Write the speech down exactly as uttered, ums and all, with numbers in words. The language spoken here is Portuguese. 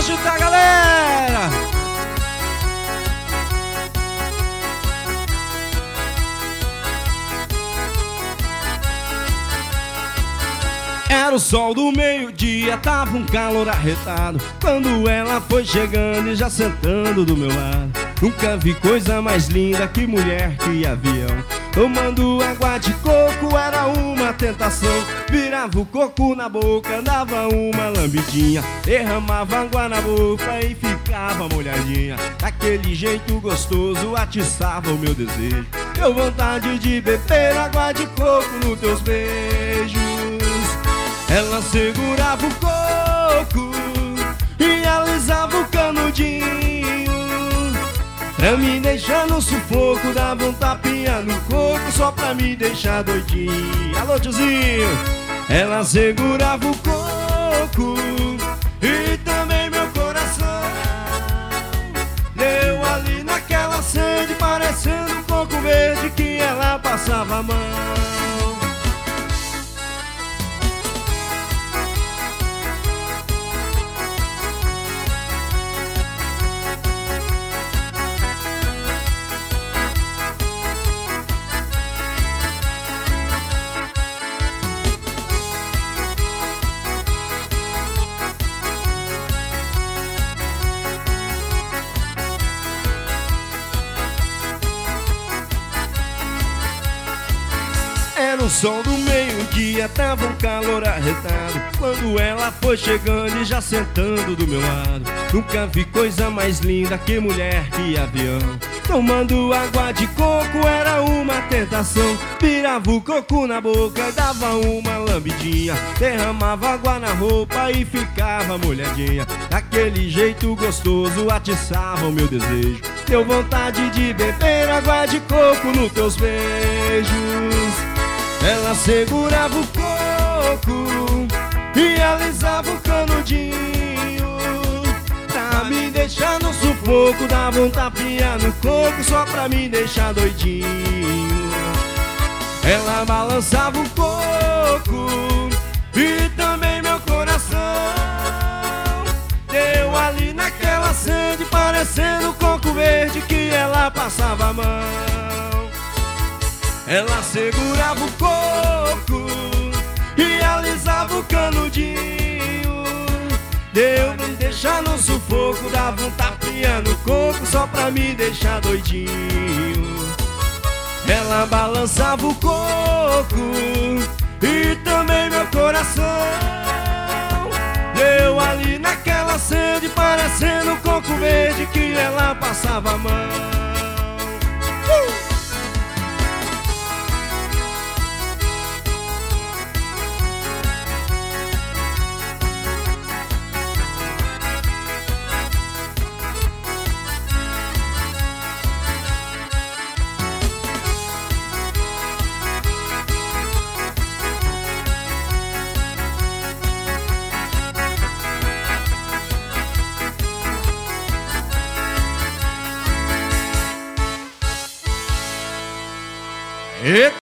agitar, galera! Era o sol do meio-dia, tava um calor arretado, quando ela foi chegando e já sentando do meu lado. Nunca vi coisa mais linda que mulher que avião. Tomando água de coco era uma tentação. Virava o coco na boca, dava uma lambidinha, derramava água na boca e ficava molhadinha. Daquele jeito gostoso atiçava o meu desejo. Deu vontade de beber água de coco nos teus beijos. Ela segurava o coco e alisava o canudinho, pra me deixar no sufoco, dava um tapinha no coco só pra me deixar doidinho. Alô, tiozinho! Ela segurava o coco e também meu coração. Deu ali naquela sede, parecendo um coco verde que ela passava a mão. Era o sol do meio-dia, tava um calor arretado, quando ela foi chegando e já sentando do meu lado. Nunca vi coisa mais linda que mulher que avião. Tomando água de coco era uma tentação. Virava o coco na boca, dava uma lambidinha, derramava água na roupa e ficava molhadinha. Daquele jeito gostoso atiçava o meu desejo. Deu vontade de beber água de coco nos teus beijos. Ela segurava o coco e alisava o canudinho, pra me deixar no sufoco, dava um tapinha no coco só pra me deixar doidinho. Ela balançava o coco e também meu coração. Deu ali naquela sede, parecendo um coco verde que ela passava a mão. Ela segurava o coco e alisava o canudinho, deu me deixar no sufoco, dava um tapinha no coco só pra me deixar doidinho. Ela balançava o coco e também meu coração. Deu ali naquela sede, parecendo um coco verde que ela passava a mão. uh! Eita!